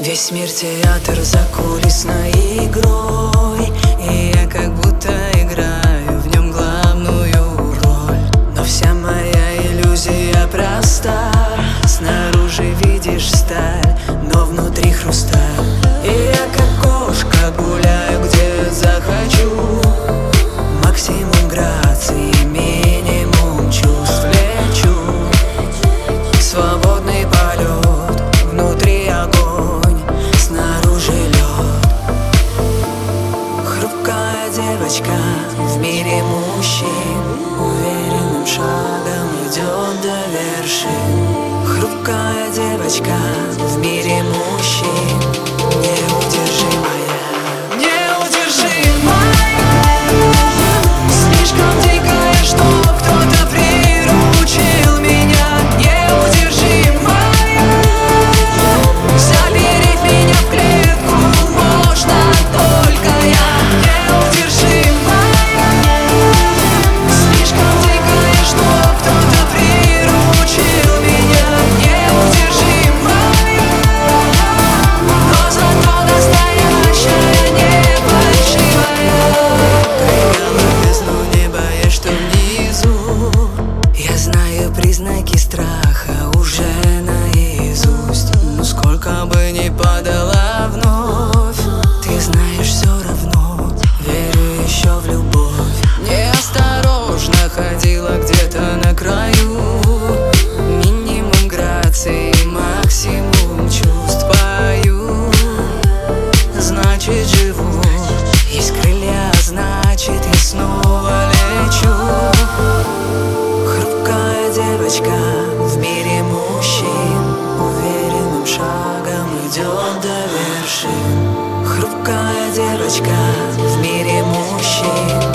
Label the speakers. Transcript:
Speaker 1: Весь мир театр за кулисной игрой, и я как будто играю в нем главную роль. Но вся моя иллюзия проста. Снаружи видишь сталь, но внутри хрусталь. И я как кошка гуляю, где захочу. Максимум грации, минимум чувств. Лечу, свободный полет, внутри огонь, снаружи лед. Хрупкая девочка в мире мужчин, уверенным шагом идет до вершин. Хрупкая девочка в мире мужчин, неудержимая, неудержимая. Слишком дикая, что кто-то приручил меня. Неудержимая, запереть меня в клетку можно только я. Неудержимая, слишком дикая, что кто-то приручил меня. Неудержимая, но зато настоящая, не фальшивая. Прыгала в бездну, не боясь, что внизу. Я знаю признаки страха уже наизусть. Но сколько бы ни падала вновь, ты знаешь, все равно верю еще в любовь. Неосторожно ходила где-то на краю. Минимум грации, максимум чувств. Пою, значит живу. Есть крылья, значит я снова лечу. Хрупкая девочка в мире мужчин, уверенным шагом идет до вершин. Хрупкая девочка в мире мужчин.